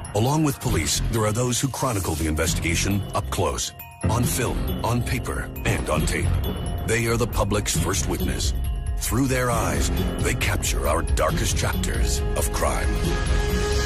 Along with police, there are those who chronicle the investigation up close, on film, on paper, and on tape. They are the public's first witness. Through their eyes, they capture our darkest chapters of crime.